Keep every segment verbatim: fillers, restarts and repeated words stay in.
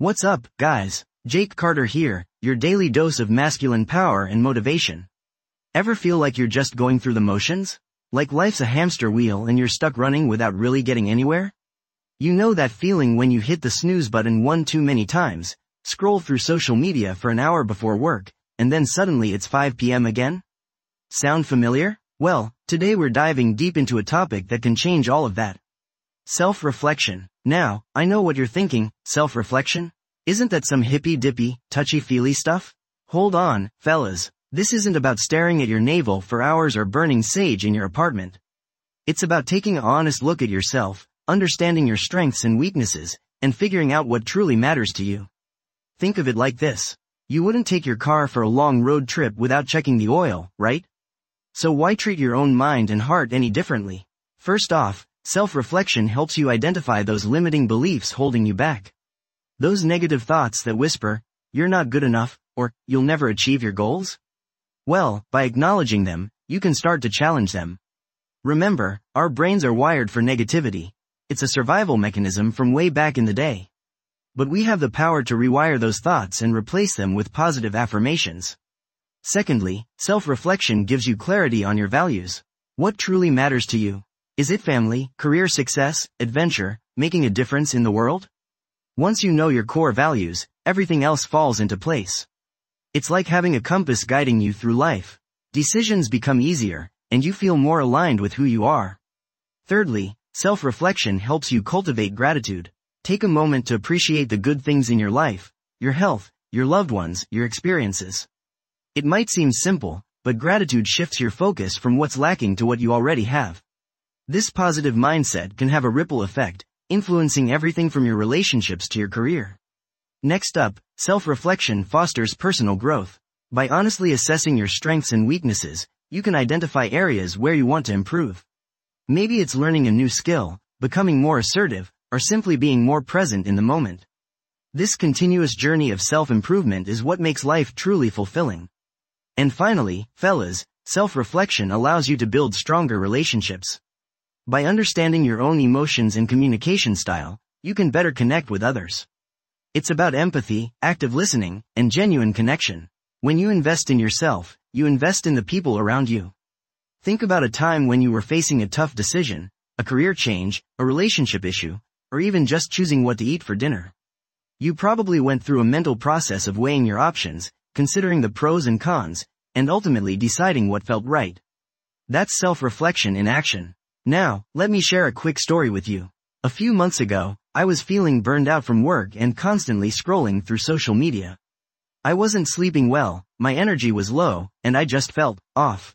What's up, guys? Jake Carter here, your daily dose of masculine power and motivation. Ever feel like you're just going through the motions? Like life's a hamster wheel and you're stuck running without really getting anywhere? You know that feeling when you hit the snooze button one too many times, scroll through social media for an hour before work, and then suddenly it's five p m again? Sound familiar? Well, today we're diving deep into a topic that can change all of that. Self-reflection. Now, I know what you're thinking, self-reflection? Isn't that some hippy-dippy, touchy-feely stuff? Hold on, fellas. This isn't about staring at your navel for hours or burning sage in your apartment. It's about taking an honest look at yourself, understanding your strengths and weaknesses, and figuring out what truly matters to you. Think of it like this. You wouldn't take your car for a long road trip without checking the oil, right? So why treat your own mind and heart any differently? First off, self-reflection helps you identify those limiting beliefs holding you back. Those negative thoughts that whisper, you're not good enough, or, you'll never achieve your goals? Well, by acknowledging them, you can start to challenge them. Remember, our brains are wired for negativity. It's a survival mechanism from way back in the day. But we have the power to rewire those thoughts and replace them with positive affirmations. Secondly, self-reflection gives you clarity on your values. What truly matters to you? Is it family, career success, adventure, making a difference in the world? Once you know your core values, everything else falls into place. It's like having a compass guiding you through life. Decisions become easier, and you feel more aligned with who you are. Thirdly, self-reflection helps you cultivate gratitude. Take a moment to appreciate the good things in your life, your health, your loved ones, your experiences. It might seem simple, but gratitude shifts your focus from what's lacking to what you already have. This positive mindset can have a ripple effect, influencing everything from your relationships to your career. Next up, self-reflection fosters personal growth. By honestly assessing your strengths and weaknesses, you can identify areas where you want to improve. Maybe it's learning a new skill, becoming more assertive, or simply being more present in the moment. This continuous journey of self-improvement is what makes life truly fulfilling. And finally, fellas, self-reflection allows you to build stronger relationships. By understanding your own emotions and communication style, you can better connect with others. It's about empathy, active listening, and genuine connection. When you invest in yourself, you invest in the people around you. Think about a time when you were facing a tough decision, a career change, a relationship issue, or even just choosing what to eat for dinner. You probably went through a mental process of weighing your options, considering the pros and cons, and ultimately deciding what felt right. That's self-reflection in action. Now, let me share a quick story with you. A few months ago, I was feeling burned out from work and constantly scrolling through social media. I wasn't sleeping well, my energy was low, and I just felt off.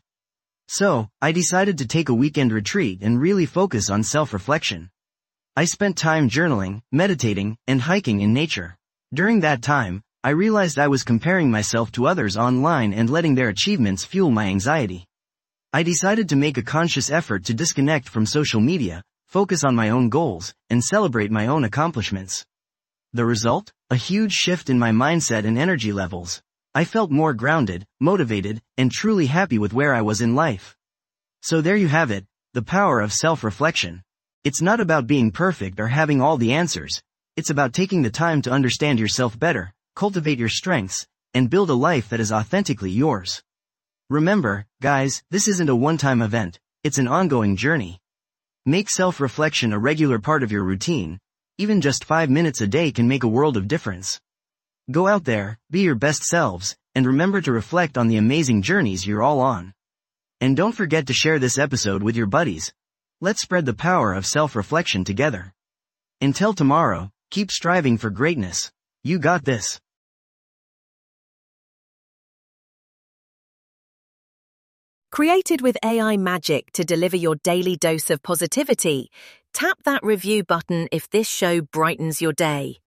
So, I decided to take a weekend retreat and really focus on self-reflection. I spent time journaling, meditating, and hiking in nature. During that time, I realized I was comparing myself to others online and letting their achievements fuel my anxiety. I decided to make a conscious effort to disconnect from social media, focus on my own goals, and celebrate my own accomplishments. The result? A huge shift in my mindset and energy levels. I felt more grounded, motivated, and truly happy with where I was in life. So there you have it, the power of self-reflection. It's not about being perfect or having all the answers. It's about taking the time to understand yourself better, cultivate your strengths, and build a life that is authentically yours. Remember, guys, this isn't a one-time event, it's an ongoing journey. Make self-reflection a regular part of your routine. Even just five minutes a day can make a world of difference. Go out there, be your best selves, and remember to reflect on the amazing journeys you're all on. And don't forget to share this episode with your buddies. Let's spread the power of self-reflection together. Until tomorrow, keep striving for greatness. You got this. Created with A I magic to deliver your daily dose of positivity, tap that review button if this show brightens your day.